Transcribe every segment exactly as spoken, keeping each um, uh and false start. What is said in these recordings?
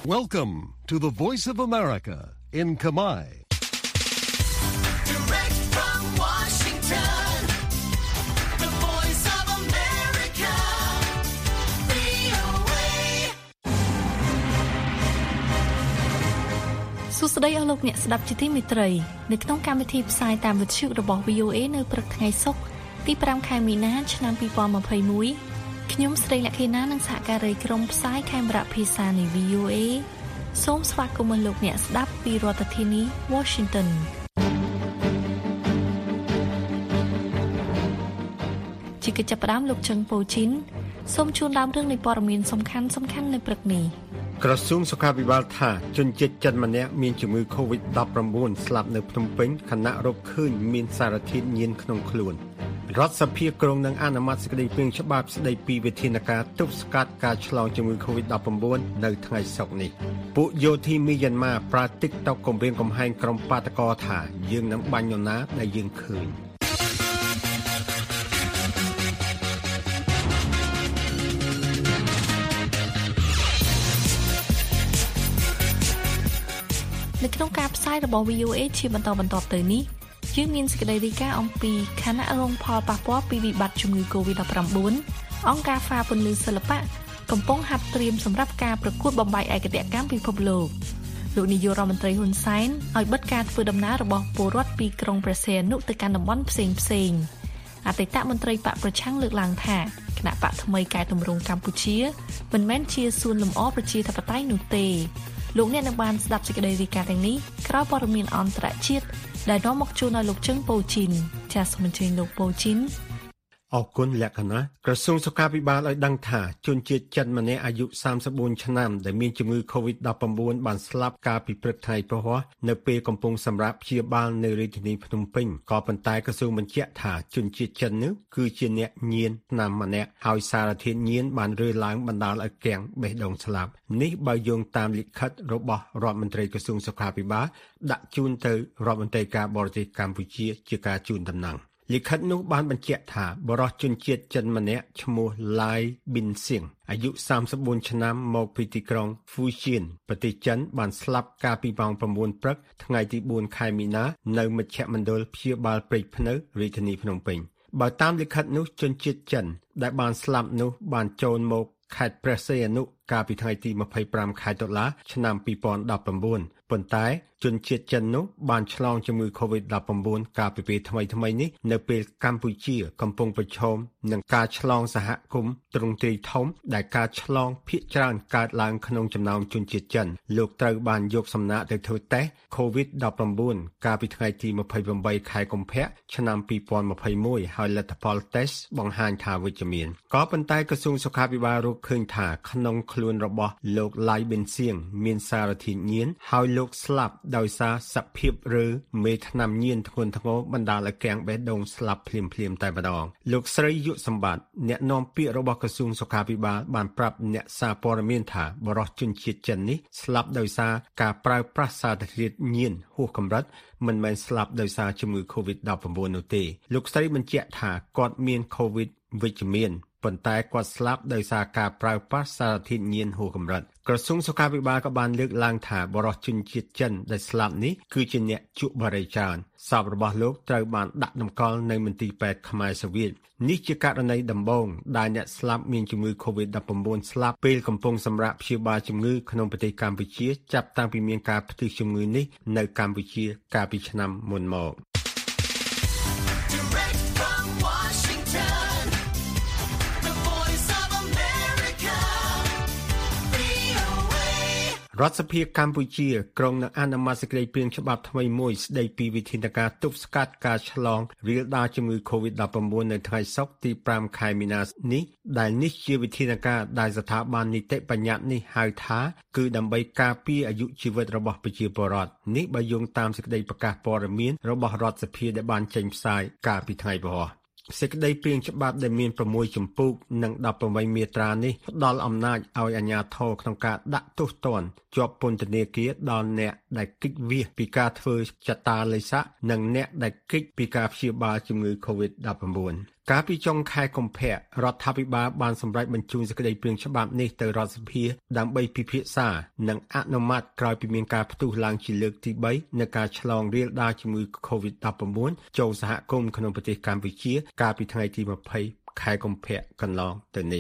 Welcome to the Voice of America in Khmer. Direct from Washington, the Voice of America, វី អូ เอសួស្តីអស់លោកអ្នកស្ដាប់ជាទីមេត្រីនៅក្នុងកម្មវិធីផ្សាយតាមវិទ្យុរបស់ វី អូ เอ នៅព្រឹកថ្ងៃសុក្រទីប្រាំខែមីនាឆ្នាំពីរពាន់ម្ភៃមួយខ្ញុំស្រីលក្ខិណានិងសហការីក្រុមផ្សាយខេមរៈភាសានៃ វី អូ เอ សូមស្វាគមន៍លោកអ្នកស្ដាប់ពីរដ្ឋធានី Washington ជាកិច្ចចាប់ផ្ដើមលោកជឹងប៉ូជីនសូមជូនដើមរឿងនៃព័ត៌មានសំខាន់សំខាន់នៅព្រឹកនេះក្រសួងសុខាភិបាលថាជនជាតិចិនម្នាក់មានជំងឺ កូវីដ ដប់ប្រាំបួន ស្លាប់នៅភ្នំពេញខណៈរកឃើញមានសារធាតុញៀនក្នុងខ្លួនរដ្ឋសភាក្រុងនឹងអនុម័តសេចក្តីព្រាងច្បាប់ស្តីពីវិធានការទប់ស្កាត់ការឆ្លងជំងឺ កូវីដ ដប់ប្រាំបួន នៅថ្ងៃសុក្រនេះពួកយោធាមីយ៉ាន់ម៉ាប្រើ TikTok គំរាមកំហែងក្រុមបាតកោថាយើងនឹងបាញ់នរណាដែលយើងឃើញនៅក្នុងការផ្សាយរបស់ វី អូ เอ ជាបន្តបន្ទាប់ទៅនេះយើងមានសេចក្តីរាយការណ៍អំពីខណៈរងផលប៉ះពាល់ពីវិបត្តិជំងឺ កូវីដ ដប់ប្រាំបួន អង្គការហ្វាពន្លឺសិល្បៈកំពុងហាត់ត្រៀមសម្រាប់ការប្រកួតបំបែកឯកតេយ្យកម្មពិភពលោកលោកនាយករដ្ឋមន្ត្រីហ៊ុនសែនឲ្យបិទការធ្វើដំណើររបស់ពលរដ្ឋពីក្រុងព្រះសីហនុទៅកាន់តំបន់ផ្សេងផ្សេងអតីតមន្ត្រីបកប្រឆាំងលើកឡើងថាគណៈបកថ្មីកែតម្រង់កម្ពុជាមិនមែនជាសួនលំអប្រជាធិបតេយ្យនោះទេលោកអ្នកនឹងបានស្ដាប់សេចក្តីរាយការណ៍ទាំងនេះក្រោយព័ត៌មានអន្តរជាតិដែលនាំមកជូនឲ្យលោកជឹងប៉ូជីនចាសសូមអញ្ជើញលោកប៉ូជីនអរគុណលក្ខណៈក្រសួងសុខាភិបាលឲ្យដឹងថាជនជាតិចិនម្នាក់អាយុសាមសិបបួនឆ្នាំដែលមានជំងឺ កូវីដ ដប់ប្រាំបួន បានស្លាប់កាលពីព្រឹកថ្ងៃព្រហស្បតិ៍នៅពេលកំពុងសម្រាប់ព្យាបាលនៅរាជធានីភ្នំពេញក៏ប៉ុន្តែក្រសួងបញ្ជាក់ថាជនជាតិចិននេះគឺជាអ្នកញៀនថ្នាំម្នាក់ហើយសារធាតុញៀនបានរើឡើងបណ្ដាលឲ្យគាំងបេះដូងស្លាប់នេះបើយោងតាមលិខិតរបស់រដ្ឋមន្ត្រីក្រសួងសុខាភិបាលដាក់ជូនទៅរដ្ឋមន្ត្រីការបរទេសកម្ពុជាជាការជូនដំណឹងលិខិតនោះបានបញ្ជាក់ថាបរិសុទ្ធជនជាតិចិនម្នាក់ឈ្មោះ Lai Bin Sing អាយុសាមសិបបួនឆ្នាំមកពីទីក្រុង Fujian ប្រទេសចិនបានស្លាប់កាលពីម៉ោងប្រាំបួនព្រឹកថ្ងៃទីបួនខែមីនានៅមជ្ឈមណ្ឌលព្យាបាលព្រែកភ្នៅរាជធានីភ្នំពេញបើតាមលិខិតនោះជនជាតិចិនដែលបានស្លាប់នោះបានចូលមកខេត្តព្រះសីហនុកាលពីថ្ងៃទីម្ភៃប្រាំខែតុលាឆ្នាំពីរពាន់ដប់ប្រាំបួនប៉ុន្តែជនជាតិចិននោះបានឆ្លងជំងឺ កូវីដ ដប់ប្រាំបួន កាលពីពេលថ្មីថ្មីនេះនៅពេលកម្ពុជាកំពុងប្រឈមនឹងការឆ្លងសហគមន៍ទ្រង់ទ្រាយធំដែលការឆ្លងភាគច្រើនកើតឡើងក្នុងចំណោមជនជាតិចិនលោកត្រូវបានយកសំណាក់ទៅធ្វើតេស្ត កូវីដ ដប់ប្រាំបួន កាលពីថ្ងៃទីម្ភៃប្រាំបីខែកុម្ភៈឆ្នាំពីរពាន់ម្ភៃមួយហើយលទ្ធផលតេស្តបង្ហាញថាវិជ្ជមានក៏ប៉ុន្តែក្រសួងសុខាភិបាលរកឃើញថាក្នុងខ្លួនរបស់លោក Lai Bin Sing មានសារធាតុញៀនហើយលោកស្លាប់ដោយសារសភាពឬមេថ្នាំញៀនធ្ងន់ធ្ងរបណ្ដាលឲ្យគាំងបេះដូងស្លាប់ភ្លាមៗតែម្ដងលោកស្រីយុសម្បត្តិអ្នកនាំពាក្យរបស់ក្រសួងសុខាភិបាលបានប្រាប់អ្នកសារព័ត៌មានថាបរិសុទ្ធជនជាតិចិននេះស្លាប់ដោយសារការប្រើប្រាស់សារធាតុញៀនហួសកម្រិតមិនមែនស្លាប់ដោយសារជំងឺ កូវីដ ដប់ប្រាំបួន នោះទេលោកស្រីបញ្ជាក់ថាគាត់មាន កូវីដ វិជ្ជមានប៉ុន្តែគាត់ស្លាប់ដោយសារការប្រើប្រាស់សារធាតុញៀនហួសកម្រិតក្រសួងសុខាភិបាលក៏បានលើកឡើងថាបរិសុទ្ធជនជាតិចិនដែលស្លាប់នេះគឺជាអ្នកជក់បារីច្រើនសពរបស់លោកត្រូវបានដាក់តម្កល់នៅមន្ទីរពេទ្យខ្មែរសូវៀតនេះជាករណីដំបូងដែលអ្នកស្លាប់មានជំងឺ កូវីដ ដប់ប្រាំបួន ស្លាប់ពេលកំពុងសម្រាកព្យាបាលជំងឺក្នុងប្រទេសកម្ពុជាចាប់តាំងពីមានការផ្ទុះជំងឺនេះនៅកម្ពុជាកាលពីឆ្នាំមុនមករដ្ឋសភាកម្ពុជាក្រុងនឹងអនុម័តសេចក្តីព្រាងច្បាប់ថ្មីមួយស្តីពីវិធានការទប់ស្កាត់ការឆ្លងរាលដាលជំងឺ កូវីដ ដប់ប្រាំបួន នៅថ្ងៃសុក្រទីប្រាំខែមីនានេះដែលនេះជាវិធានការដែលស្ថាប័ននីតិបញ្ញត្តិនេះហៅថាគឺដើម្បីការពារអាយុជីវិតរបស់ប្រជាពលរដ្ឋនេះបើយោងតាមសេចក្តីប្រកាសព័ត៌មានរបស់រដ្ឋសភាដែលបានចេញផ្សាយកាលពីថ្ងៃព្រហស្បតិ៍សេចក្តីព្រាងច្បាប់ដែលមានប្រាំមួយជំពូកនិងដប់ប្រាំបីមាត្រានេះផ្ដល់អំណាចឲ្យអាជ្ញាធរក្នុងការដាក់ទោសទណ្ឌជាប់ពន្ធនាគារដល់អ្នកដែលគេចវាសពីការធ្វើចតាឡេស័កនិងអ្នកដែលគេចពីការព្យាបាលជំងឺ កូវីដ ដប់ប្រាំបួនកាលពីចុងខែកុម្ភៈរដ្ឋាភិបាលបានសម្រេចបញ្ជូនសេចក្តីព្រាងច្បាប់នេះទៅរដ្ឋសភាដើម្បីពិភាក្សានិងអនុម័តក្រោយពីមានការផ្ទុះឡើងជាលើកទីបីនៃការឆ្លងរាលដាលជំងឺ COVID ដប់ប្រាំបួន ចូលសហគមន៍ក្នុងប្រទេសកម្ពុជាកាលពីថ្ងៃទីម្ភៃខែកុម្ភៈកន្លងទៅនេះ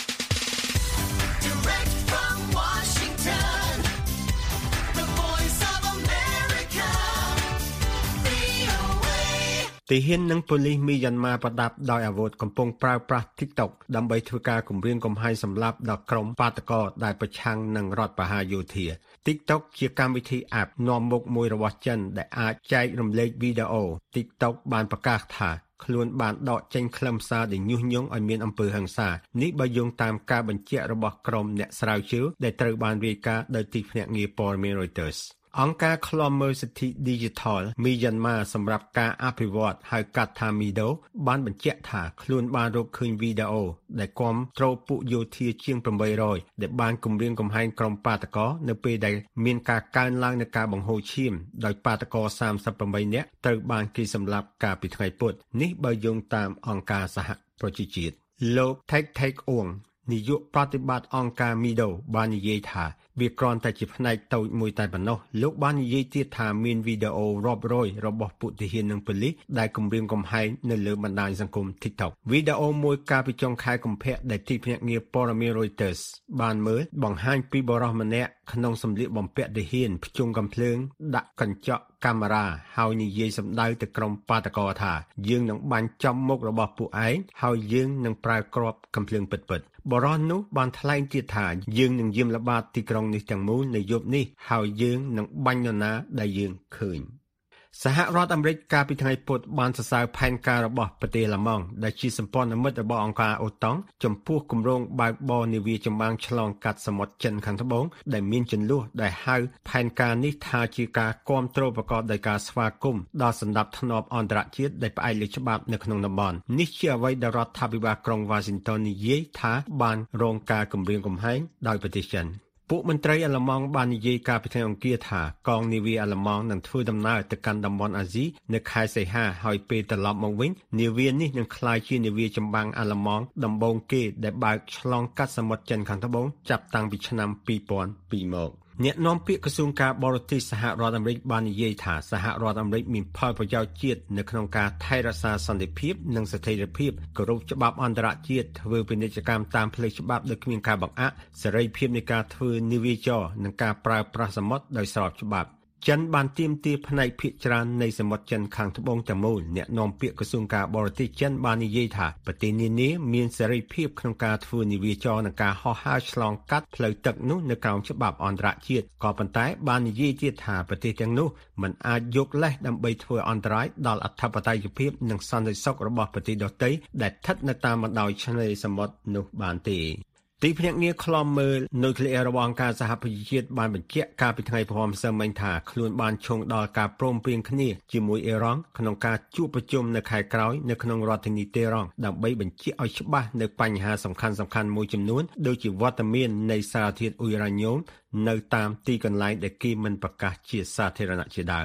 ទាហាននិងប៉ូលីសមីយ៉ាន់ម៉ាប្រដាប់ដោយអាវុធកំពុងប្រើប្រាស់ TikTok ដើម្បីធ្វើការគំរាមកំហែងសម្លាប់ដល់ក្រុមបាតកោដែលប្រឆាំងនឹងរដ្ឋបហាយោធា TikTok ជាកម្មវិធី App នាំមុខមួយរបស់ចិនដែលអាចចែករំលែកវីដេអូ TikTok បានប្រកាសថាខ្លួនបានដកចេញខ្លឹមសារដែលញុះញង់ឲ្យមានអំពើហិង្សានេះបើយោងតាមការបញ្ជាក់របស់ក្រុមអ្នកស្រាវជ្រាវដែលត្រូវបានរាយការណ៍ដោយទីភ្នាក់ងារព័ត៌មាន Reutersអង្គការឃ្លាំមើលសិទ្ធិ Digital Myanmar សម្រាប់ការអភិវឌ្ឍហៅកាត់ថា Mido បានបញ្ជាក់ថាខ្លួនបានរកឃើញវីដេអូដែលគាំទ្រពួកយោធាជាងeight hundredដែលបានគំរាមកំហែងក្រុមបាតកោនៅពេលដែលមានការកើនឡើងនៃការបង្ហូរឈាមដោយបាតកោthirty-eightនាក់ត្រូវបានគេសម្លាប់កាលពីថ្ងៃពុធនេះបើយោងតាមអង្គការសហប្រជាជាតិលោក Thech Thech Ong នាយកប្រតិបត្តិអង្គការ Mido បាននិយាយថាវាគ្រាន់តែជាផ្នែកតូចមួយតែប៉ុណ្ណោះលោកបាននិយាយទៀតថាមានវីដេអូរាប់រយរបស់ពួកទាហាននិងប៉ូលីសដែលគំរាមកំហែងនៅលើបណ្ដាញសង្គម TikTok វីដេអូមួយកាលពីចុងខែកុម្ភៈដែលទីភ្នាក់ងារព័ត៌មាន Reuters បានមើលបង្ហាញពីបុរសម្នាក់ក្នុងសម្លៀកបំពាក់ទាហានភ្ជុំកាំភ្លើងដាក់កញ្ចក់កាមេរ៉ាហើយនិយាយសម្ដៅទៅក្រុមបាតកោថាយើងនឹងបាញ់ចំមុខរបស់ពួកឯងហើយយើងនឹងប្រើគ្រាប់កាំភ្លើងពិតៗបរិះនោះបានថ្លែងទៀតថាយើងនឹងយាមល្បាតទីក្រុងនេះទាំងមូលនៅយប់នេះហើយយើងនឹងបាញ់នរណាដែលយើងឃើញសហរដ្ឋអាមេរិកកាលពីថ្ងៃពុធបានសរសើរផែនការរបស់ប្រទេសឡាម៉ង់ដែលជាសម្ព័ន្ធមិត្តរបស់អង្គការអូតង់ចំពោះគម្រោងបើកបរនាវាចម្បាំងឆ្លងកាត់សមុទ្រចិនខាងត្បូងដែលមានជន្លោះដែលហៅផែនការនេះថាជាការគាំទ្រប្រកបដោយការស្វាគមន៍ដល់សណ្ដាប់ធ្នាប់អន្តរជាតិដែលផ្អែកលើច្បាប់នៅក្នុងតំបន់នេះជាអ្វីដែលរដ្ឋាភិបាលក្រុង Washington និយាយថាបានរងការគំរាមកំហែងដោយប្រទេសចិនពួកមន្ត្រីអាល្លឺម៉ង់បាននិយាយកាលពីថ្ងៃអង្គារថាកងនាវាអាល្លឺម៉ង់នឹងធ្វើដំណើរទៅកាន់តំបន់អាស៊ីនៅខែសីហាហើយពេលត្រឡប់មកវិញនាវានេះនឹងក្លាយជានាវាចម្បាំងអាល្លឺម៉ង់ដំបូងគេដែលបើកឆ្លងកាត់សមុទ្រចិនខាងត្បូងចាប់តាំងពីឆ្នាំtwo thousand twoមកអ្នកនាំពាក្យក្រសួងការបរទេសសហរដ្ឋអាមេរិកបាននិយាយថាសហរដ្ឋអាមេរិកមានផលប្រយោជន៍ជាតិនៅក្នុងការថែរក្សាសន្តិភាពនិងស្ថិរភាពគោរពច្បាប់អន្តរជាតិធ្វើពាណិជ្ជកម្មតាមផ្លូវច្បាប់ដោយគ្មានការបង្អាក់សេរីភាពនៃការធ្វើនាវាចរនិងការប្រើប្រាស់សមុទ្រដោយស្របច្បាប់ចិនបានទាមទារផ្នែកភាគច្រើននៃសមុទ្រចិនខាងត្បូងទាំងមូលអ្នកនាំពាក្យក្រសួងការបរទេសចិនបាននិយាយថាប្រទេសនានាមានសេរីភាពក្នុងការធ្វើនាវាចរនិងការហោះហើរឆ្លងកាត់ផ្លូវទឹកនោះនៅក្រោមច្បាប់អន្តរជាតិក៏ប៉ុន្តែបាននិយាយទៀតថាប្រទេសទាំងនោះមិនអាចយកលេសដើម្បីធ្វើអន្តរាយដល់អធិបតេយ្យភាពនិងសន្តិសុខរបស់ប្រទេសដទៃដែលស្ថិតនៅតាមបណ្ដោយឆ្នេរសមុទ្រនោះបានទេទីភ្នាក់ងារឃ្លាំមើលនុយក្លេអ៊ែររបស់អង្គការសហប្រជាជាតិបានបញ្ជាក់កាលពីថ្ងៃព្រហស្បតិ៍មិញថាខ្លួនបានឈោងដល់ការព្រមព្រៀងគ្នាជាមួយអ៊ីរ៉ង់ក្នុងការជួបប្រជុំនៅខែក្រោយនៅក្នុងរដ្ឋធានីតេរ៉ង់ដើម្បីបញ្ជាក់ឲ្យច្បាស់នៅបញ្ហាសំខាន់ៗមួយចំនួនដូចជាវត្តមាននៃសារធាតុអ៊ុយរ៉ាញ៉ូមនៅតាមទីកន្លែងដែលគេមិនប្រកាសជាសាធារណៈជាដើម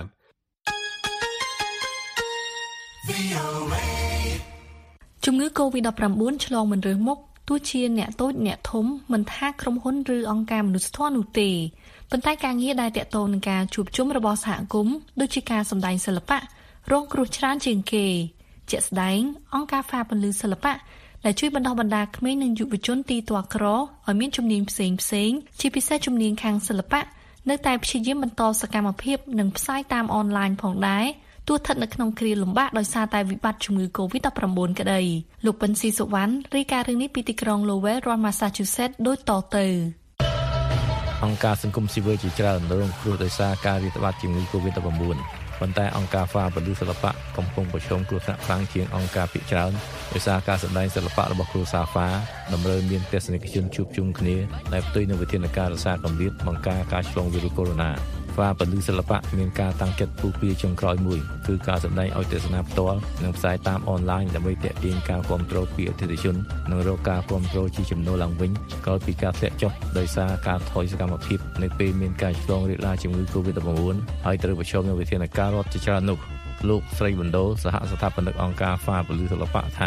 ជំងឺ COVID ដប់ប្រាំបួន ឆ្លងមិនរើសមុខទោះជាអ្នកតូចអ្នកធំមិនថាក្រុមហ៊ុនឬអង្គការមនុស្សធម៌នោះទេប៉ុន្តែការងារដែលតាក់ទងនឹងការជួបជុំរបស់សហគមន៍ដូចជាការសម្ដែងសិល្បៈរងគ្រោះច្រើនជាងគេជាក់ស្ដែងអង្គការហ្វាពន្លឺសិល្បៈដែលជួយបណ្ដុះបណ្ដាលក្មេងនិងយុវជនទីទាល់ក្រឲ្យមានជំនាញផ្សេងផ្សេងជាពិសេសជំនាញខាងសិល្បៈនៅតែព្យាយាមបន្តសកម្មភាពនិងផ្សាយតាមអនឡាញផងដែរទោះស្ថិតនៅក្នុងគ្រាលំបាកដោយសារតែវិបត្តិជំងឺ COVID ដប់ប្រាំបួន ក្តីលោកពិនស៊ីសុវណ្ណរាយការណ៍រឿងនេះពីទីក្រុង Lowell រដ្ឋ Massachusetts ដូចតទៅអង្គការសង្គមស៊ីវិលជាច្រើនរងគ្រោះដោយសារការរាតត្បាតជំងឺ COVID ដប់ប្រាំបួន ប៉ុន្តែអង្គការ ហ្វា ពលិសិល្បៈកំពុងប្រឈមគ្រោះថ្នាក់ខ្លាំងជាងអង្គការភាគច្រើនដោយសារការសម្ដែងសិល្បៈរបស់គ្រួសារ ហ្វា តម្រូវមានទស្សនិកជនជួបជុំគ្នាដែលផ្ទុយនឹងវិធានការរក្សាកម្រិតបង្ការការឆ្លងវីរុសកូវីដ ហ្វា ពលិសិល្បៈមានការតាំងចិត្តពុះពៀចុងក្រោយមួយគឺការសម្ដែងឲ្យទស្សនាផ្ទាល់និងផ្សាយតាមអនឡាញដើម្បីទាក់ទាញការគាំទ្រពីអតិថិជននិងរកការគាំទ្រជាចំណូលឡើងវិញក្រោយពីការធ្លាក់ចុះដោយសារការថយសកម្មភាពនៅពេលមានការឆ្លងរាលដាលជំងឺ COVID ដប់ប្រាំបួន ហើយត្រូវប្រឈមនឹងវិធានការរដ្ឋជាច្រើននោះលោកស្រីបណ្ដោសហស្ថាបនិកអង្គការ ហ្វា ពលិសិល្បៈថា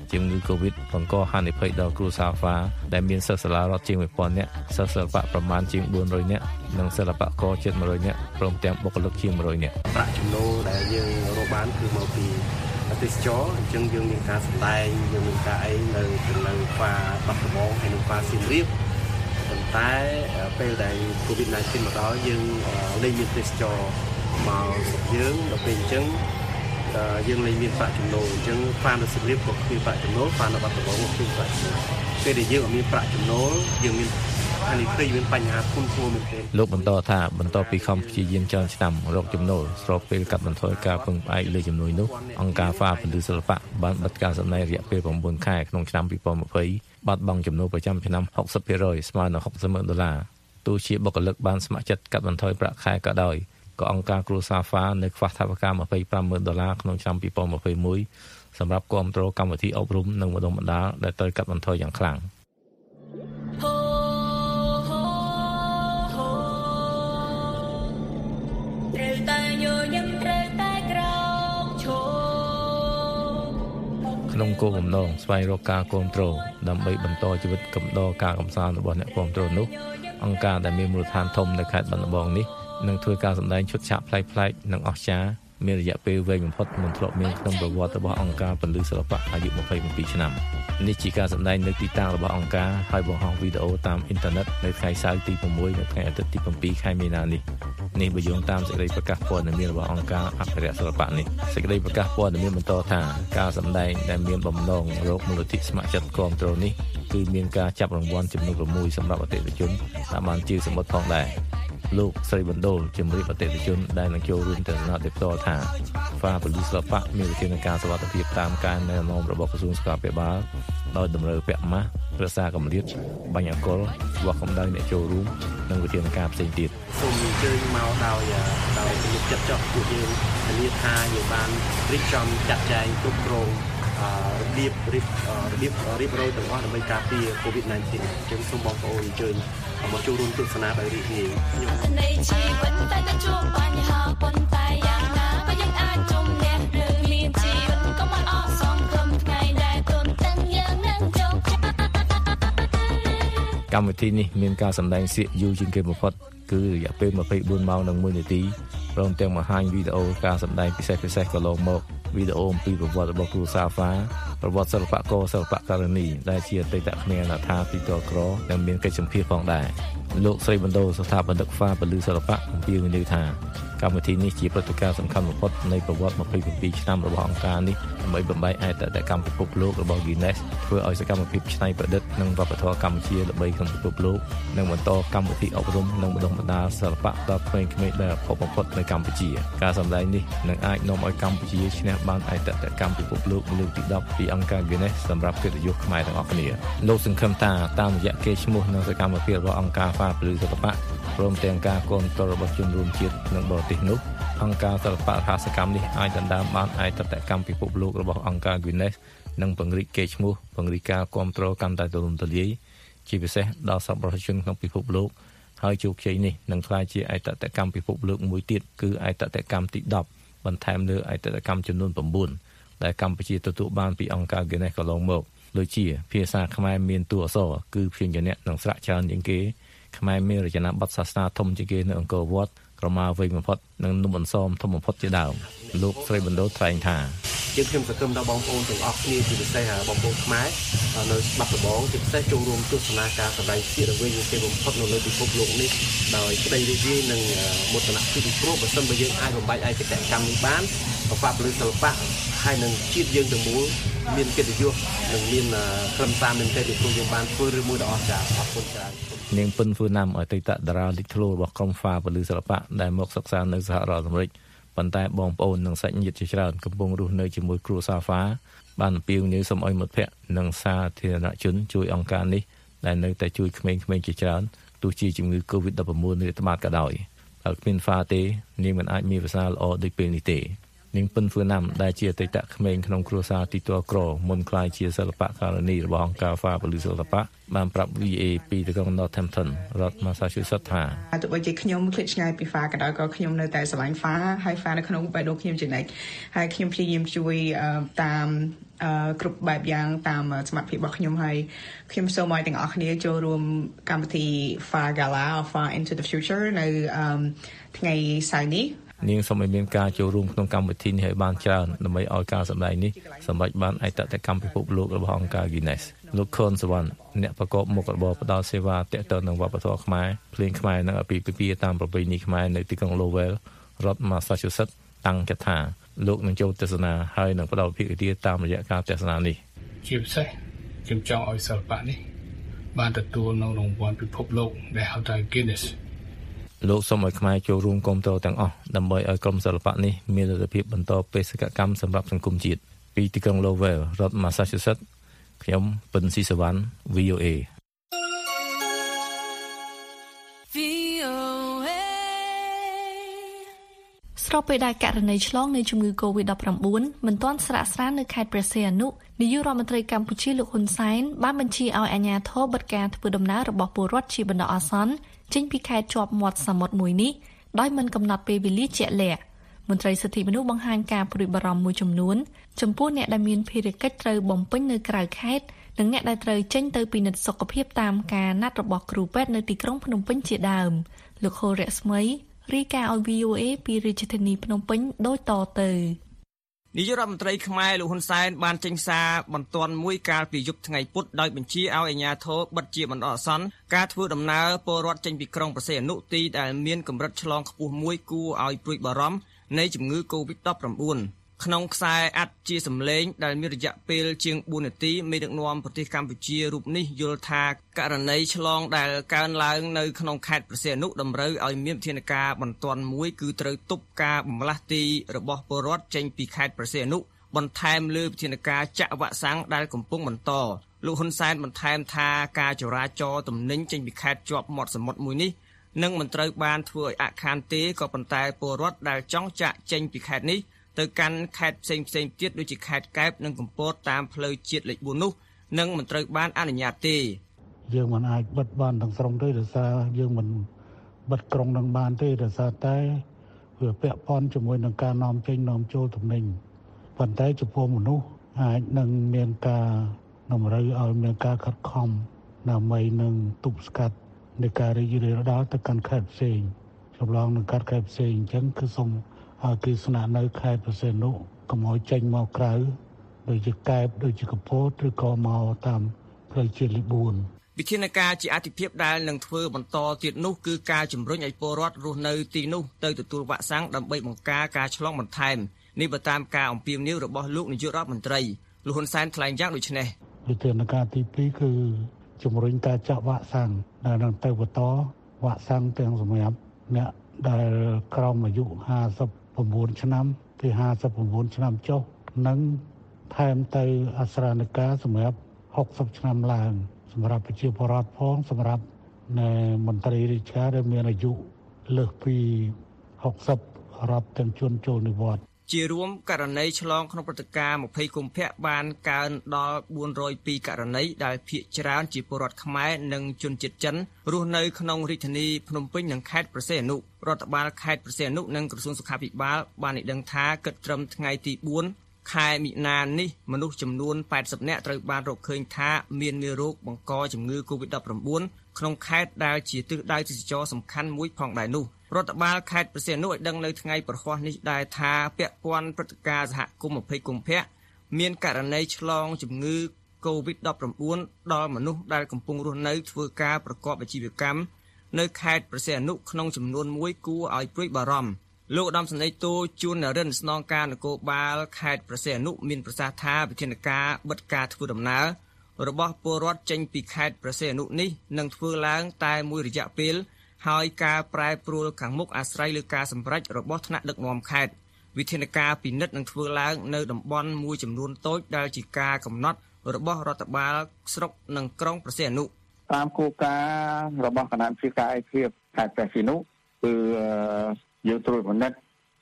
ជំងឺ COVID បង្កហានិភ័យដល់គ្រួសារហ្វាដែលមានសិស្សសាលារដ្ឋជាងone thousandនាក់សិស្សសិល្បៈប្រមាណជាងfour hundredនាក់និងសិល្បករជិតone hundredនាក់ព្រមទាំងបុគ្គលិកជាងone hundredនាក់ប្រាក់ចំណូលដែលយើងរកបានគឺមកពីទេសចរអញ្ចឹងយើងមានការសម្ដែងយើងមានការអីនៅនៅហ្វាបាត់ដំបងហើយនៅហ្វាសៀមរាបប៉ុន្តែពេលដែល COVID nineteen មកដល់យើងលែងមានទេសចរមកយើងដល់ពេលអញ្ចឹងយើងលែងមានប្រាក់ចំណូលអញ្ចឹងហ្វានៅសៀមរាបក៏គ្មានប្រាក់ចំណូលហ្វានៅបាត់ដំបងក៏គ្មានប្រាក់ចំណូលពេលដែលយើងអត់មានប្រាក់ចំណូលយើងមានអានេះគឺមានបញ្ហាធ្ងន់ធ្ងរមែនទែនលោកបន្តថាបន្ទាប់ពីខំព្យាយាមច្រើនឆ្នាំរកចំណូលស្របពេលកាត់បន្ថយការពឹងផ្អែកលើជំនួយនោះអង្គការហ្វាពលឺសិល្បៈបានបិទការសម្ដែងរយៈពេលnineខែក្នុងឆ្នាំtwenty twentyបាត់បង់ចំណូលប្រចាំឆ្នាំsixty percentស្មើនឹងsixty thousandដុល្លារទោះជាបុគ្គលិកបានស្ម័គ្រចិត្តកាត់បន្ថយប្រាក់ខែក៏ដោយក៏អង្គការគ្រួសារហ្វានៅខ្វះថវិកាtwenty-five thousandដុល្លារក្នុងឆ្នាំtwenty twenty-oneសម្រាប់គាំទ្រកម្មវិធីអប់រំនិងបណ្ដុំបណ្ដាលដែលត្រូវកាត់បន្ថយយ៉ាងខ្លាំងក្នុងគោលបំណងស្វែងរកការគាំទ្រដើម្បីបន្តជីវិតកំដរការកំសាន្តរបស់អ្នកគាំទ្រនោះអង្គការដែលមានមូលដ្ឋានធំនៅខេត្តបាត់ដំបងនេះនឹងធ្វើការសម្ដែងឈុតឆាកប្លែកៗនិងអស្ចារ្យមានរយៈពេលវែងបំផុតមិនធ្លាប់មានក្នុងប្រវត្តិរបស់អង្គការពលឺសិល្បៈអាយុtwenty-sevenឆ្នាំនេះជាការសម្ដែងនៅទីតាំងរបស់អង្គការហើយបង្ហោះវីដេអូតាមអ៊ីនធឺណិតនៅថ្ងៃសៅរ៍ទីsixនៅថ្ងៃអាទិត្យទីsevenខែមីនានេះនេះបញ្យល់តាមសេចក្តីប្រកាសព័ត៌មានរបស់អង្គការអភិរក្សសិល្បៈនេះសេចក្តីប្រកាសព័ត៌មានបន្តថាការសម្ដែងដែលមានបំណងរកមូលនិធិស្ម័គ្រចិត្តគាំទ្រនេះគឺមានការចាប់រង្វាន់ចំនួនsixសម្រាប់អតិថិជនដែលបានជាសម្បត្តិផងដែរលោកស្រីបណ្ដូលជំរាបអតិថិជនដែលនឹងចូលរួមទស្សនាដោយផ្ទាល់ថាហ្វាពលឺសិល្បៈមានវិធានការសុវត្ថិភាពតាមការណែនាំរបស់ក្រសួងសុខាភិបាលដោយតម្រូវពាក់ម៉ាស់រក្សាកម្រិតបាញ់អង្កុលវាស់កម្ដៅអ្នកចូលរួមនិងវិធានការផ្សេងទៀតសូមអញ្ជើញមកដោយដោយជំនុំចិត្តចុះពួកយើងធានាថាយើងបានរៀបចំចាត់ចែងគ្រប់គ្រងរបៀបរៀបរបៀបរៀបរយទាំងអស់ដើម្បីការពារ COVID nineteen ចឹងសូមបងប្អូនអញ្ជើញមកចូលរួមទស្សនាដោយរីករាយខ្ញុំនៃជីវិតតែជួបបញ្ហាប៉ុន្តែយ៉ាងណាក៏យើងអាចជំនះឬមានជីវិតក៏មិនអស់សង្ឃឹមថ្ងៃដែលទន់តឹងយើងនឹងជោគជ័យកម្មវិធីនេះមានការសម្ដែងសៀកយូរជាងគេបំផុតគឺរយៈពេលtwenty-fourម៉ោងនិងoneនាទីព្រមទាំងបង្ហាញវីដេអូការសម្ដែងពិសេសពិសេសកន្លងមកវីដេអូអំពីប្រវត្តិរបស់គ្រូសាហ្វាប្រវត្តិសិល្បករសិល្បករនីដែលជាអតីតក្មេងអនាថាទីតក្រនិងមានកិច្ចសម្ភារផងដែរលោកស្រីបណ្ដូលស្ថាបនិកហ្វាពលឺសិល្បៈអំពាវនាវថាកម្មវិធីនេះជាព្រឹត្តិការណ៍សំខាន់បំផុតនៃប្រវត្តិtwenty-sevenឆ្នាំរបស់អង្គការនេះដើម្បីបំបែកអតីតកម្មពិភពលោករបស់ Guinness ធ្វើឲ្យសកម្មភាពច្នៃប្រឌិតនិងវប្បធម៌កម្ពុជាល្បីក្នុងពិភពលោកនិងបន្តកម្មវិធីអប់រំនិងបណ្ដុះបណ្ដាលសិល្បៈដល់ក្មេងៗដែលអភ័យបំផុតនៅកម្ពុជាការសម្ដែងនេះនឹងអាចនាំឲ្យកម្ពុជាឈ្នះបានអតីតកម្មពិភពលោកលើកទីtenពីអង្គការ Guinness សម្រាប់កិត្តិយសខ្មែរទាំងអស់គ្នាលោកសង្ឃឹមថាតាមរយៈកេរ្តិ៍ឈ្មោះនិងសកម្មភាពរបស់អង្គការហ្វាពលឺសិល្បៈព្រមទាំងការគាំទ្ររបស់ជនរួមជាតិនិងបរទេសនោះអង្គការសិល្បៈរហស្សកម្មនេះអាចដណ្ដើមបានឯកតកម្មពិភពលោករបស់អង្គការ Guinness និងពង្រីកកេរ្តិ៍ឈ្មោះពង្រីកការគាំទ្រកាន់តែទូលំទូលាយជាពិសេសដល់សប្បុរសជនក្នុងពិភពលោកហើយជោគជ័យនេះនឹងក្លាយជាឯកតកម្មពិភពលោកមួយទៀតគឺឯកតកម្មទីtenបន្ថែមលើឯកតកម្មចំនួនnineដែលកម្ពុជាទទួលបានពីអង្គការ Guinness កន្លងមកដូចជាភាសាខ្មែរមានតួអក្សរគឺព្យញ្ជនៈនិងស្រៈច្រើនជាងគេខ្មែរមានរចនាបថសាសនាធំជាងគេនៅអង្គរវត្តក្រមាវែងបំផុតនិងនំអន្សមធំបំផុតជាដើមលោកស្រីបណ្ដូលថ្លែងថាយើងខ្ញុំសង្ឃឹមដល់បងប្អូនទាំងអស់គ្នាជាពិសេសបងប្អូនខ្មែរនៅបាត់ដំបងជាពិសេសចូលរួមទស្សនាការសម្ដែងសៀកវែងជាបំផុតនៅលើពិភពលោកនេះដោយក្តីរីករាយនិងមោទនភាពពីព្រោះបើសិនបើយើងអាចបំបែកឯកតកម្មនេះបានហ្វាពលឺសិល្បៈហើយនឹងជាតិយើងទាំងមូលមានកិត្តិយសនិងមានក្រមសារមែនទែនពីព្រោះយើងបានធ្វើរឿងមួយដ៏អស្ចារ្យអរគុណច្រើននាងពិនហ្វឺណាំអតីតតារាលេចធ្លោរបស់ក្រុមហ្វាពលឺសិល្បៈដែលមកសិក្សានៅសហរដ្ឋអាមេរិកប៉ុន្តែបងប្អូននិងសាច់ញាតិជាច្រើនកំពុងរស់នៅជាមួយគ្រួសារហ្វាបានអំពាវនាវសូមឲ្យមិត្តភ័ក្តិនិងសាធារណជនជួយអង្គការនេះដែលនៅតែជួយក្មេងៗជាច្រើនទោះជាជំងឺ COVID nineteen រាតត្បាតក៏ដោយបើគ្មានហ្វាទេនាងមិនអាចមានភាសាល្អដូចពេលនេះទេនាងពិនហ្វឺណាំដែលជាអតីតក្មេងក្នុងគ្រួសារទីតក្រមុនក្លាយជាសិល្បករនីរបស់អង្គការ Far ពលិសិល្បៈបានប្រាប់ V O A ពីទីក្រុង Northampton រដ្ឋ Massachusetts ថាទោះបីជាខ្ញុំឃ្លាតឆ្ងាយពី Far ក៏ដោយក៏ខ្ញុំនៅតែស្រឡាញ់ Far ហើយ Far នៅក្នុងបេះដូងខ្ញុំជានិច្ចហើយខ្ញុំព្យាយាមជួយតាមគ្រប់បែបយ៉ាងតាមសមត្ថភាពរបស់ខ្ញុំហើយខ្ញុំសូមឲ្យទាំងអស់គ្នាចូលរួមកម្មវិធី Far Gala Far into the Future នៅថ្ងៃសៅរ៍នេះនាងសូមឲ្យមានការចូលរួមក្នុងកម្មវិធីនេះឲ្យបានច្រើនដើម្បីឲ្យការសម្ដែងនេះសម្រេចបានឯកតកម្មពិភពលោករបស់អង្គការ Guinness លោកខុនសវណ្ណអ្នកប្រកបមុខរបរផ្ដល់សេវាទាក់ទងនឹងវប្បធម៌ខ្មែរភ្លេងខ្មែរនិងអាពាហ៍ពិពាហ៍តាមប្រពៃណីខ្មែរនៅទីក្រុង Lowell រដ្ឋ Massachusetts តាំងចិត្តថាលោកនឹងចូលទស្សនាហើយនឹងផ្ដល់ភាគីតាមរយៈការទស្សនានេះជាពិសេសខ្ញុំចង់ឲ្យសិល្បៈនេះបានទទួលនៅរង្វាន់ពិភពលោកដែលហៅថា Guinness លោកសូមឲ្យខ្មែរចូលរួមគាំទ្រទាំងអស់ដើម្បីឲ្យក្រុមសិល្បៈនេះមានលទ្ធភាពបន្តបេសកកម្មសម្រាប់សង្គមជាតិពីទីក្រុង Lowell រដ្ឋ Massachusetts ខ្ញុំពិនស៊ីសវណ្ណ V O A ស្របពេលដែលករណីឆ្លងនៃជំងឺ កូវីដ ដប់ប្រាំបួន មិនទាន់ស្រាកស្រាននៅខេត្តព្រះសីហនុនាយករដ្ឋមន្ត្រីកម្ពុជាលោកហ៊ុនសែនបានបញ្ជាឲ្យអាជ្ញាធរបិទការធ្វើដំណើររបស់ពលរដ្ឋជាបណ្ដោះអាសន្នចេញពីខេត្តជាប់មាត់សមុទ្រមួយនេះដោយមិនកំណត់ពេលវេលាជាក់លាក់មន្ត្រីសិទ្ធិមនុស្សបង្ហាញការព្រួយបារម្ភមួយចំនួនចំពោះអ្នកដែលមានភារកិច្ចត្រូវបំពេញនៅក្រៅខេត្តនិងអ្នកដែលត្រូវចេញទៅពិនិត្យសុខភាពតាមការណាត់របស់គ្រូពេទ្យនៅទីក្រុងភ្នំពេញជាដើមលោកខូរស្មីរីកាឲ្យ V O A ពីរាជធានីភ្នំពេញដូចតទៅនាយករដ្ឋមន្ត្រីខ្មែរលោកហ៊ុនសែនបានចេញសារបន្ទាន់មួយកាលពីយប់ថ្ងៃពុធដោយបញ្ជាឲ្យអាជ្ញាធរបិទជាបណ្ដោះអាសន្នការធ្វើដំណើរពលរដ្ឋចេញពីក្រុងព្រះសីហនុទីដែលមានកម្រិតឆ្លងខ្ពស់មួយគួរឲ្យព្រួយបារម្ភនៃជំងឺ កូវីដ ដប់ប្រាំបួន ក្នុងខ្សែអត្ថជាសម្លេងដែលមានរយៈពេលជាងបួននាទីមេដឹកនាំប្រទេសកម្ពុជារូបនេះយល់ថាករណីឆ្លងដែលកើនឡើងនៅក្នុងខេត្តព្រះសីហនុតម្រូវឲ្យមានវិធានការបន្ទាន់មួយគឺត្រូវទប់ការបំលាស់ទីរបស់ពលរដ្ឋចេញពីខេត្តព្រះសីហនុបន្ថែមលើវិធានការចាក់វ៉ាក់សាំងដែលកំពុងបន្តលោកហ៊ុនសែនបន្ថែមថាការចរាចរណ៍ទំនិញចេញពីខេត្តជាប់មាត់សមុទ្រមួយនេះនឹងមិនត្រូវបានធ្វើឲ្យអខានទេក៏ប៉ុន្តែពលរដ្ឋដែលចង់ចាក់ចេញពីខេត្តនេះទៅកាន់ខេត្តផ្សេងផ្សេងទៀតដូចជាខេត្តកែបនិងកំពតតាមផ្លូវជាតិលេខបួននោះនឹងមិនត្រូវបានអនុញ្ញាតទេយើងមិនអាចបិទបានទាំងស្រុងទេដោយសារយើងមិនបិទក្រុងនឹងបានទេដោយសារតែវាពាក់ព័ន្ធជាមួយនឹងការនាំចេញនាំចូលទំនិញប៉ុន្តែចំពោះមនុស្សអាចនឹងមានការតម្រូវឲ្យមានការខិតខំដើម្បីនឹងទប់ស្កាត់នៃការរីករាលដាលទៅកាន់ខេត្តផ្សេងចម្លងនឹងកាត់ខេត្តផ្សេងអញ្ចឹងគឺសូមឲ្យគេស្នាក់នៅខេត្តព្រះសីហនុកុំឲ្យចេញមកក្រៅដូចជាកែបដូចជាកំពតឬក៏មកតាមផ្លូវជាតិលេខបួនវិធានការជាអាទិភាពដែលនឹងធ្វើបន្តទៀតនោះគឺការជំរុញឲ្យពលរដ្ឋរស់នៅទីនោះទៅទទួលវ៉ាក់សាំងដើម្បីបង្ការការឆ្លងបន្ថែមនេះបើតាមការអំពាវនាវរបស់លោកនាយករដ្ឋមន្ត្រីលោកហ៊ុនសែនថ្លែងយ៉ាងដូចនេះវិធានការទីពីរគឺជំរុញការចាក់វ៉ាក់សាំងដែលនឹងទៅបន្តវ៉ាក់សាំងទាំងសម្រាប់អ្នកដែលក្រោមអាយុห้าสิบเก้าឆ្នាំពីห้าสิบเก้าឆ្នាំចុះនិងថែមទៅអស្ចារ្យការសម្រាប់หกสิบឆ្នាំឡើងសម្រាប់ប្រជាពលរដ្ឋផងសម្រាប់នៃមន្ត្រីរាជការដែលមានអាយុលើសពីหกสิบរាប់ទាំងជនចូលនិវត្តន៍ជារួមករណីឆ្លងក្នុងព្រឹត្តិការណ៍ยี่สิบកុម្ភៈបានកើនដល់bốn trăm twoករណីដែលភាគច្រើនជាពលរដ្ឋខ្មែរនិងជនជាតិចិនរស់នៅក្នុងរាជធានីភ្នំពេញនិងខេត្តព្រះសីហនុរដ្ឋបាលខេត្តព្រះសីហនុនិងក្រសួងសុខាភិបាលបានឲ្យដឹងថាគិតត្រឹមថ្ងៃទីbốnខែមិនិនានេះមនុស្សចំនួនแปดสิบនាក់ត្រូវបានរកឃើញថាមានមេរោគបង្កជំងឺ កូវីដ ដប់ប្រាំបួន ក្នុងខេត្តដែលជាទិសដៅទេសចរសំខាន់មួយផងដែរនោះរដ្ឋបាលខេត្តព្រះសីហនុឲ្យដឹងនៅថ្ងៃប្រហ័សនេះដែរថាពាក់ព័ន្ធព្រឹត្តិការណ៍សហគមន៍ยี่สิบកុម្ភៈមានករណីឆ្លងជំងឺ កូវីដ ដប់ប្រាំបួន ដល់មនុស្សដែលកំពុងរស់នៅធ្វើការប្រកបអាជីវកម្មនៅខេត្តព្រះសីហនុក្នុងចំនួនមួយគួរឲ្យព្រួយបារម្ភលោកឧត្តមសេនីយ៍តូជួននរិនស្នងការនគរបាលខេត្តព្រះសីហនុមានប្រសាសន៍ថាវិធានការបិទការធ្វើដំណើររបស់ពលរដ្ឋចេញពីខេត្តព្រះសីហនុនេះនឹងធ្វើឡើងតែមួយរយៈពេលហើយការប្រែប្រួលខាងមុខអាស្រ័យលើការសម្រេចរបស់ថ្នាក់ដឹកនាំខេត្តវិធានការពិនិត្យនឹងធ្វើឡើងនៅតំបន់មួយចំនួនតូចដែលជាការកំណត់របស់រដ្ឋបាលស្រុកនិងក្រុងព្រះសីហនុតាមគោលការណ៍របស់គណៈវិទ្យាការឯកភាពខេត្តព្រះសីហនុគឺយើងត្រួតពិនិត្យ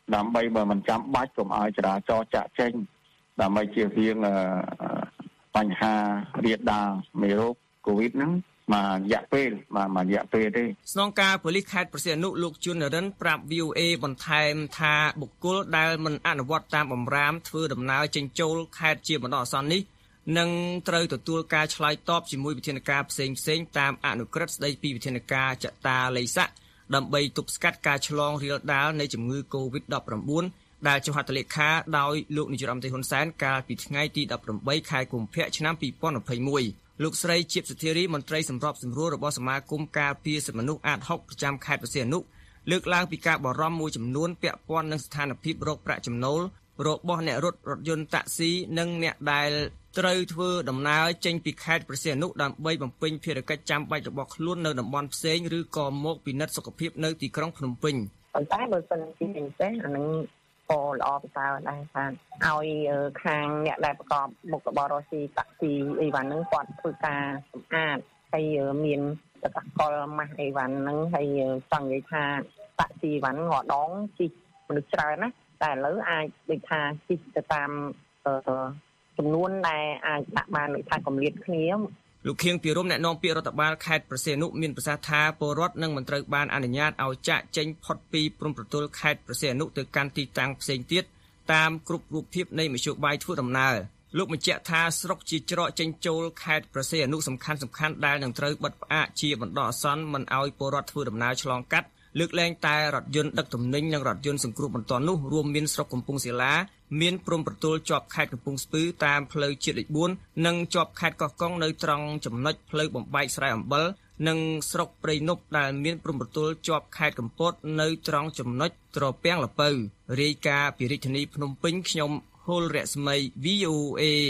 ដើម្បីបើមិនចាំបាច់កុំឲ្យចរាចរណ៍ចាក់ចេញដើម្បីជៀសវាងបញ្ហារាលដាលមេរោគកូវីដហ្នឹងមករយៈពេលមករយៈពេលទេស្នងការប៉ូលីសខេត្តព្រះសីហនុលោកជួននរិនប្រាប់ វី អូ អេ បន្ថែមថាបុគ្គលដែលមិនអនុវត្តតាមបម្រាមធ្វើដំណើរចេញចូលខេត្តជាបណ្ដោះអាសន្ននេះនឹងត្រូវទទួលការឆ្លើយតបជាមួយវិធានការផ្សេងផ្សេងតាមអនុក្រឹត្យស្តីពីវិធានការចតាឡេស័កដើម្បីទប់ស្កាត់ការឆ្លងរាលដាលនៃជំងឺ កូវីដ ដប់ប្រាំបួន ដែលចុះហត្ថលេខាដោយលោកនាយរដ្ឋមន្ត្រីហ៊ុនសែនកាលពីថ្ងៃទីដប់ប្រាំបីខែកុម្ភៈឆ្នាំពីរពាន់ยี่สิบเอ็ดលោកស្រីជាបសុធារីមន្ត្រីសម្របសម្រួលរបស់សមាគមការពារសិទ្ធិមនុស្សអាត หก ប្រចាំខេត្តព្រះសីហនុលើកឡើងពីការបារម្ភមួយចំនួនពាក់ព័ន្ធនឹងស្ថានភាពរោគប្រាក់ចំណូលរបស់អ្នករត់រថយន្តតាក់ស៊ីនិងអ្នកដែលត្រូវធ្វើដំណើរចេញពីខេត្តព្រះសីហនុដើម្បីបំពេញភារកិច្ចចាំបាច់របស់ខ្លួននៅតំបន់ផ្សេងឬក៏មកពិនិត្យសុខភាពនៅទីក្រុងភ្នំពេញប៉ុន្តែបើសិនជាពិសេសអានឹងក៏ល្អប្រសើរដែរថាឲ្យខាងអ្នកដែលប្រកបមុខរបររកស៊ីតាក់ស៊ីអីវ៉ាន់ហ្នឹងគាត់ធ្វើការសម្អាតហើយមានសកលម៉ាស់អីវ៉ាន់ហ្នឹងហើយចង់និយាយថាតាក់ស៊ីវ៉ាន់ងដងជីមនុស្សច្រើនណាតែឥឡូវអាចដូចថាជីទៅតាមចំនួនដែលអាចដាក់បានដូចថាកម្រិតគ្នាលោកខៀងពីរំអ្នកនាំពាក្យរដ្ឋបាលខេត្តព្រះសីហនុមានប្រសាសន៍ថាពលរដ្ឋនឹងមិនត្រូវបានអនុញ្ញាតឲ្យចាក់ចេញផុតពីព្រំប្រទល់ខេត្តព្រះសីហនុទៅកាន់ទីតាំងផ្សេងទៀតតាមគ្រប់រូបភាពនៃមធ្យោបាយធ្វើដំណើរលោកបញ្ជាក់ថាស្រុកជាច្រកចេញចូលខេត្តព្រះសីហនុសំខាន់សំខាន់ដែលនឹងត្រូវបិទផ្អាកជាបណ្ដោះអាសន្នមិនឲ្យពលរដ្ឋធ្វើដំណើរឆ្លងកាត់លើកលែងតែរថយន្តដឹកទំនិញនិងរថយន្តសង្គ្រោះបន្ទាន់នោះរួមមានស្រុកកំពង់សិលាមានព្រំប្រទល់ជាប់ខេត្តកំពង់ស្ពឺតាមផ្លូវជាតិលេខបួននិងជាប់ខេត្តកោះកុងនៅត្រង់ចំណុចផ្លូវបំបែកស្រែអំបិលនិងស្រុកព្រៃនប់ដែលមានព្រំប្រទល់ជាប់ខេត្តកំពតនៅត្រង់ចំណុចត្រពាំងលពៅរាយការណ៍ពីរាជធានីភ្នំពេញខ្ញុំហុលរស្មី វី អូ អេ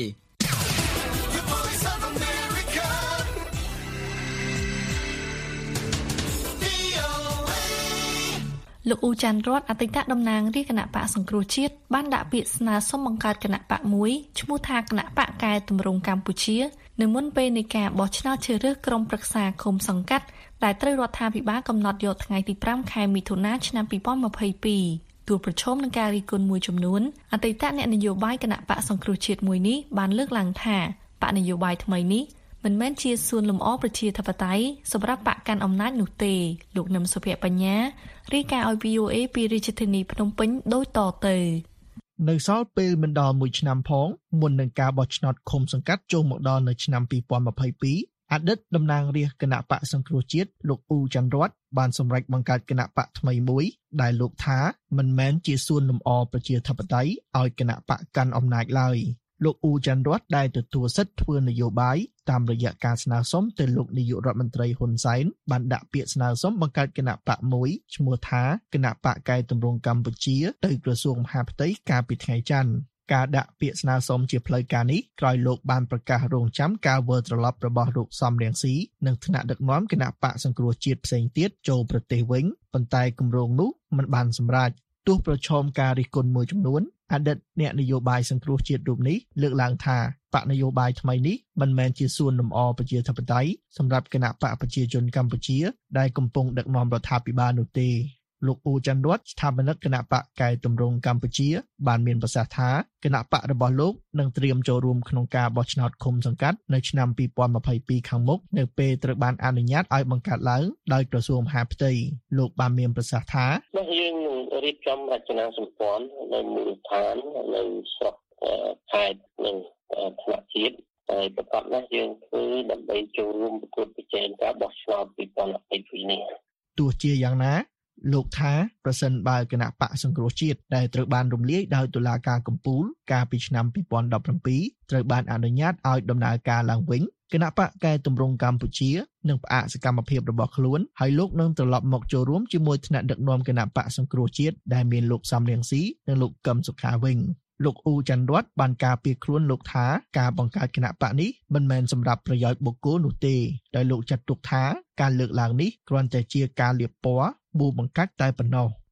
លោកអ៊ូចាន់រតអតីតតំណាងរាជគណៈបកសង្គ្រោះជាតិបានដាក់ពាក្យស្នើសុំបង្កើតគណៈបកមួយឈ្មោះថាគណៈបកកែតម្រង់កម្ពុជានៅមុនពេលនៃការបោះឆ្នោតជ្រើសរើសក្រុមប្រឹក្សាឃុំសង្កាត់ដែលត្រូវរដ្ឋាភិបាលកំណត់យកថ្ងៃទីប្រាំខែមិថុនាឆ្នាំពីរពាន់ยี่สิบเอ็ดទូលប្រជុំនឹងការរិះគន់មួយចំនួនអតីតអ្នកនយោបាយគណៈបកសង្គ្រោះជាតិមួយនេះបានលើកឡើងថាបកនយោបាយថ្មីនេះមិនមែនជាសួនលំអប្រជាធិបតេយ្យសម្រាប់បកកាន់អំណាចនោះទេលោកនឹមសុភ័ក្របញ្ញារាយការណ៍ឲ្យ វី អូ អេ ពីរាជធានីភ្នំពេញដូចតទៅនៅសល់ពេលមិនដល់មួយឆ្នាំផងមុននឹងការបោះឆ្នោតឃុំសង្កាត់ចូលមកដល់នៅឆ្នាំពីរពាន់ยี่สิบเอ็ดអតីតតំណាងរាស្ត្រគណៈបកសង្គ្រោះជាតិលោកអ៊ូចាន់រតបានសម្រេចបង្កើតគណៈបកថ្មីមួយដែលលោកថាមិនមែនជាសួនលំអប្រជាធិបតេយ្យឲ្យគណៈបកកាន់អំណាចឡើយលោកអ៊ូចាន់រតដែលទទួលសិទ្ធិធ្វើនយោបាយតាមរយៈការស្នើសុំទៅលោកនាយករដ្ឋមន្ត្រីហ៊ុនសែនបានដាក់ពាក្យស្នើសុំបង្កើតគណៈបកមួយឈ្មោះថាគណៈបកកែតម្រង់កម្ពុជាទៅក្រសួងមហាផ្ទៃកាលពីថ្ងៃច័ន្ទការដាក់ពាក្យស្នើសុំជាផ្លូវការនេះក្រោយលោកបានប្រកាសរងចាំការវិលត្រឡប់របស់លោកសំរងស៊ីនិងថ្នាក់ដឹកនាំគណៈបកសង្គ្រោះជាតិផ្សេងទៀតចូលប្រទេសវិញប៉ុន្តែគម្រោងនោះមិនបានសម្រេចទោះប្រឈមការរិះគន់មួយចំនួនអតីតអ្នកនយោបាយសង្គ្រោះជាតិរូបនេះលើកឡើងថាបកនយោបាយថ្មីនេះមិនមែនជាសួនលំអប្រជាធិបតេយ្យសម្រាប់គណៈបកប្រជាជនកម្ពុជាដែលកំពុងដឹកនាំរដ្ឋាភិបាលនោះទេលោកអ៊ូចាន់រតស្ថាបនិកគណៈបកកែតម្រង់កម្ពុជាបានមានប្រសាសន៍ថាគណៈបករបស់លោកនឹងត្រៀមចូលរួមក្នុងការបោះឆ្នោតឃុំសង្កាត់នៅឆ្នាំពីរពាន់ยี่สิบเอ็ดខាងមុខនៅពេលត្រូវបានអនុញ្ញាតឲ្យបង្កើតឡើងដោយក្រសួងមហាផ្ទៃលោកបានមានប្រសាសន៍ថាយើងនឹងរៀបចំរចនាសម្ព័ន្ធនៅមូលដ្ឋាននៅស្រុកខេត្តនិងថ្នាក់ជាតិហើយប្រកបណាស់យើងធ្វើដើម្បីចូលរួមប្រកួតប្រជែងការបោះឆ្នោតពីរពាន់ยี่สิบเอ็ดនេះទោះជាយ៉ាងណាលោកថាប្រសិនបើគណៈបកសង្គ្រោះជាតិដែលត្រូវបានរំលាយដោយតុលាការកំពូលកាលពីឆ្នាំពីរពាន់ដប់ប្រាំពីរត្រូវបានអនុញ្ញាតឲ្យដំណើរការឡើងវិញគណៈបកកែតម្រង់កម្ពុជានឹងផ្អាកសកម្មភាពរបស់ខ្លួនហើយលោកនឹងត្រឡប់មកចូលរួមជាមួយថ្នាក់ដឹកនាំគណៈបកសង្គ្រោះជាតិដែលមានលោកសំរងស៊ីនិងលោកកឹមសុខាវិញលោកអ៊ូចាន់រតបានការពារខ្លួនលោកថាការបង្កើតគណៈបកនេះមិនមែនសម្រាប់ប្រយោជន៍បុគ្គលនោះទេដោយលោកចាត់ទុកថាការលើកឡើងនេះគ្រាន់តែជាការលាបពណ៌បួបង្កាច់តែប៉ុណ្ណោះ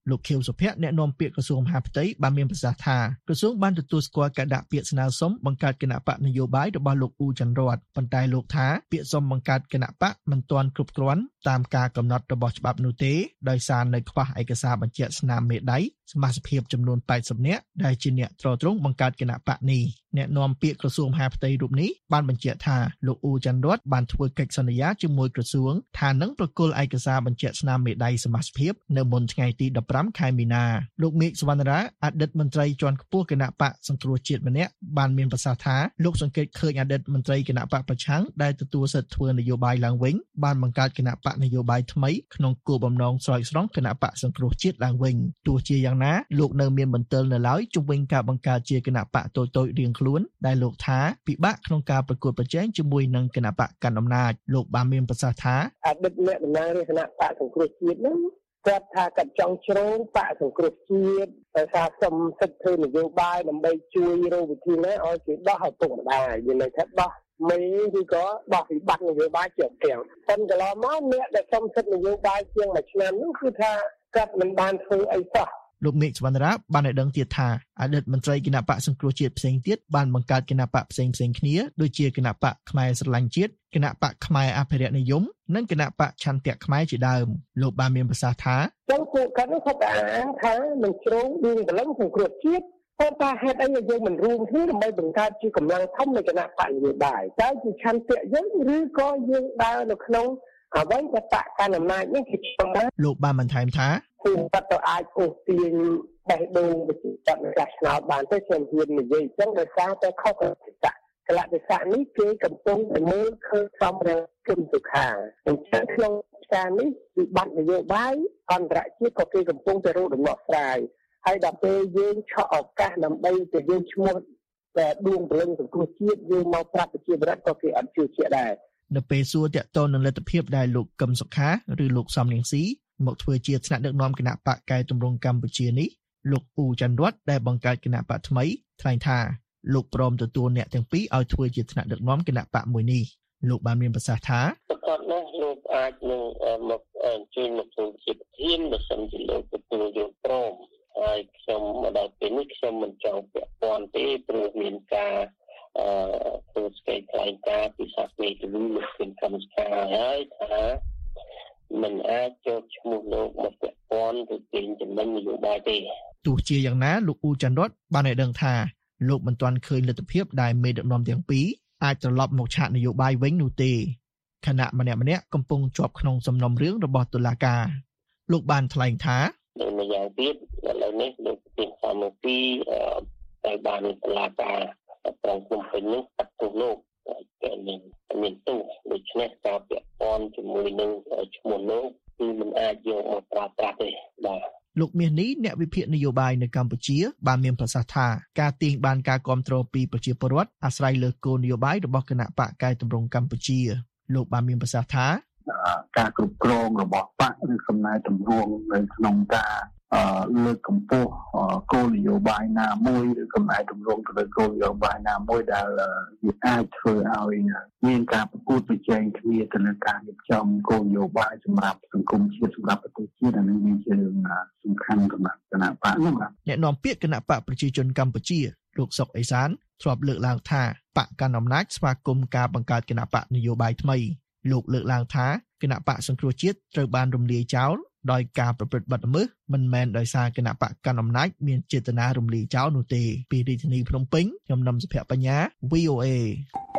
លោកខៀវសុភ័ក្រអ្នកនាំពាក្យក្រសួងមហាផ្ទៃបានមានប្រសាសន៍ថាក្រសួងបានទទួលស្គាល់ការដាក់ពាក្យស្នើសុំបង្កើតគណៈបកនយោបាយរបស់លោកអ៊ូចន្ទរតប៉ុន្តែលោកថាពាក្យសុំបង្កើតគណៈបកមិនទាន់គ្រប់គ្រាន់តាមការកំណត់របស់ច្បាប់នោះទេដោយសារនៅខ្វះឯកសារបញ្ជាក់ស្នាមមេដៃសមាជិកចំនួនแปดสิบនាក់ដែលជាអ្នកត្រួតត្រងបង្កើតគណៈបកនេះអ្នកនាំពាក្យក្រសួងមហាផ្ទៃរូបនេះបានបញ្ជាក់ថាលោកអ៊ូចន្ទរតបានធ្វើកិច្ចសន្យាជាមួយក្រសួងថានឹងប្រគល់ឯកសារបញ្ជាក់ស្នាមមេដៃសមាជិកនៅមុនថ្ងៃទីដប់ប្រាំខែមីនាលោកមេឃសវណ្ណរាអតីតមន្ត្រីជាន់ខ្ពស់គណៈបកសង្គ្រោះជាតិម្នាក់បានមានប្រសាសន៍ថាលោកសង្កេតឃើញអតីតមន្ត្រីគណៈបកប្រឆាំងដែលទទួលសិទ្ធិធ្វើនយោបាយឡើងវិញបានបង្កើតគណៈបកនយោបាយថ្មីក្នុងគោលបំណងស្រោចស្រង់គណៈបកសង្គ្រោះជាតិឡើងវិញទោះជាយ៉ាងណាលោកនៅមានបន្ទិលនៅឡើយជុំវិញការបង្កើតជាគណៈបកតូចៗរៀងខ្លួនដែលលោកថាពិបាកក្នុងការប្រកួតប្រជែងជាមួយនឹងគណៈបកកណ្ដាលអំណាចលោកបានមានប្រសាសន៍ថាអតីតអ្នកតំណាងរាជគណៈបកសង្គ្រោះជាតិនោះគាត់ថាគាត់ចង់ជ្រងបកសង្គ្រោះជាតិដោយសារសុំសិទ្ធិធ្វើនយោបាយដើម្បីជួយរកវិធីណាឲ្យគេដោះឲ្យពុកម្ដាយមានន័យថាដោះមេឬក៏ដោះវិបត្តិនយោបាយជាទាំងប៉ុន្តែកន្លងមកអ្នកដែលសុំសិទ្ធិនយោបាយជាងមួយឆ្នាំនោះគឺថាគាត់មិនបានធ្វើអីសោះលោកមេឃសវណ្ណរាបានឲ្យដឹងទៀតថាអតីតមន្ត្រីគណៈបកសង្គ្រោះជាតិផ្សេងទៀតបានបង្កើតគណៈបកផ្សេងផ្សេងគ្នាដូចជាគណៈបកខ្មែរស្រឡាញ់ជាតិគណៈបកខ្មែរអភិរក្សនិយមនិងគណៈបកឆន្ទៈខ្មែរជាដើមលោកបានមានប្រសាសន៍ថាចឹងពួកគាត់នោះគាត់អានថានឹងជ្រងឌឿងប្រឡឹងសង្គ្រោះជាតិប៉ុន្តែហេតុអីយើងមិនរួមគ្នាដើម្បីបង្កើតជាកម្លាំងធំនៃគណៈបកនយោបាយតើជាឆន្ទៈយើងឬក៏យើងដើរនៅក្នុងអ្វីដែលបកកណ្ដាលអំណាចនេះគឺស្គាល់លោកបានបន្ថែមថាគឺគាត់ទៅអាចអូសទាញបេះដូងវិជាបដកាសឆ្នោតបានទេខ្ញុំហ៊ាននិយាយអញ្ចឹងដោយសារតែខុសកលៈទេសៈកលៈទេសៈនេះគេកំពុងតែមើលឃើញសំរងគំសុខាអញ្ចឹងក្នុងការនេះវិបត្តិនយោបាយអន្តរជាតិក៏គេកំពុងតែរកដំណោះស្រាយហើយដល់ពេលយើងឆក់ឱកាសដើម្បីទៅយើងឈ្មោះតែដួងព្រលឹងសង្គ្រោះជាតិយើងមកប្រាប់ប្រជាពលរដ្ឋក៏គេអត់ជឿជាក់ដែរនៅពេលសួរតាក់ទងនឹងលទ្ធភាពដែលលោកកឹមសុខាឬលោកសំរងស៊ីមកធ្វើជាថ្នាក់ដឹកនាំគណៈបកកែតម្រង់កម្ពុជានេះលោកអ៊ូចន្ទរតដែលបង្កើតគណៈបកថ្មីថ្លែងថាលោកព្រមទទួលអ្នកទាំងពីរឲ្យធ្វើជាថ្នាក់ដឹកនាំគណៈបកមួយនេះលោកបានមានប្រសាសន៍ថាប្រកាសណាស់លោកអាចនឹងមកអញ្ជើញមកធ្វើជាប្រធានបើសិនជាលោកទទួលយកព្រមហើយខ្ញុំមកដល់ពេលនេះខ្ញុំមិនចង់ពាក់ព័ន្ធទេព្រោះមានការអឺធ្វើស្កេតថ្លែងការណ៍ពីសាស្ត្រមេធាវីលោកគឹមកម្មស្ការហើយថាមិនអាចចូលឈ្មោះលោកមកពាក់ព័ន្ធទៅពេញចំណេញនយោបាយទេទោះជាយ៉ាងណាលោកអ៊ូចន្ទរតបានឲ្យដឹងថាលោកមិនទាន់ឃើញលទ្ធភាពដែលមេដឹកនាំទាំងពីរអាចត្រឡប់មកឆាកនយោបាយវិញនោះទេខណៈម្នាក់ម្នាក់កំពុងជាប់ក្នុងសំណុំរឿងរបស់តុលាការលោកបានថ្លែងថានៅម្យ៉ាងទៀតឥឡូវនេះលោកពីសំពីទៅបានតុលាការប្រងភ្នំពេញនេះកាត់ទោសលោកតែមានមានទោសដូច្នេះការពាក់ព័ន្ធជាមួយនឹងឈ្មោះលោកគឺមិនអាចយកមកប្រើប្រាស់ទេបាទលោកមាសនេះអ្នកវិភាគនយោបាយនៅកម្ពុជាបានមានប្រសាសន៍ថាការទាញបានការគាំទ្រពីប្រជាពលរដ្ឋអាស្រ័យលើគោលនយោបាយរបស់គណៈបកកែតម្រង់កម្ពុជាលោកបានមានប្រសាសន៍ថាការគ្រប់គ្រងរបស់បកឬសំណើតម្រង់នៅក្នុងការលើកកម្ពស់គោលនយោបាយណាមួយឬកំណែតម្រង់ទៅលើគោលនយោបាយណាមួយដែលវាអាចធ្វើឲ្យមានការប្រកួតប្រជែងគ្នាទៅលើការរៀបចំគោលនយោបាយសម្រាប់សង្គមជាតិសម្រាប់ប្រទេសជាតិអានេះវាជារឿងសំខាន់សម្រាប់គណៈបកនោះបាទអ្នកនាំពាក្យគណៈបកប្រជាជនកម្ពុជាលោកសុកអេសានធ្លាប់លើកឡើងថាបកកណ្ដាលអំណាចស្វាគមន៍ការបង្កើតគណៈបកនយោបាយថ្មីលោកលើកឡើងថាគណៈបកសង្គ្រោះជាតិត្រូវបានរំលាយចោលដោយការប្រព្រឹត្តបទល្មើសមិនមែនដោយសារគណៈបកកណ្ដាលអំណាចមានចេតនារំលាយចោលនោះទេពីរាជធានីភ្នំពេញខ្ញុំនឹមសុភ័ក្របញ្ញា វី អូ អេ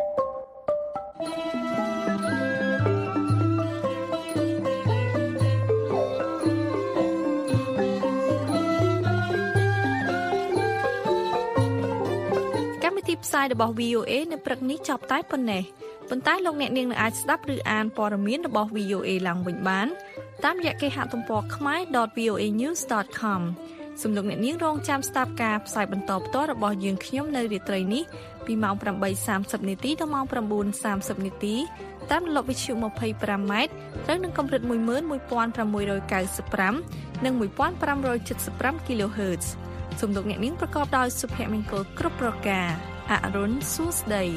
កម្មវិធីផ្សាយរបស់ វី អូ អេ នៅព្រឹកនេះចប់តែប៉ុណ្ណេះប៉ុន្តែលោកអ្នកនាងនឹងអាចស្ដាប់ឬអានព័ត៌មានរបស់ វី អូ អេ ឡើងវិញបានតាមរយៈគេហទំព័រ ខ្មែរ ដត វី អូ អេ news ដត com សូមលោកអ្នកនាងរងចាំស្ដាប់ការផ្សាយបន្តផ្ទាល់របស់យើងខ្ញុំនៅរាត្រីនេះពីម៉ោង ប្រាំបីសាមសិប នាទីដល់ម៉ោង ប្រាំបួនសាមសិប នាទីតាមរលកវិទ្យុ ยี่สิบห้า ម៉ែត្រត្រូវនឹងកម្រិត một nghìn một trăm sáu mươiห้า និង một nghìn năm trăm bảy mươiห้า kHz សូមលោកអ្នកនាងប្រកបដោយសុភមង្គលគ្រប់ប្រការអរុនសួស្ដី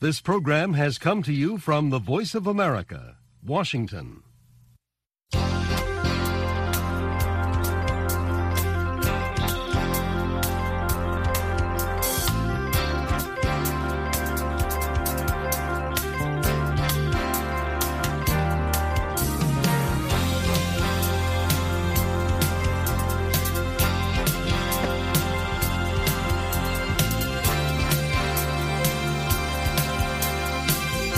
This program has come to you from the Voice of America, Washington.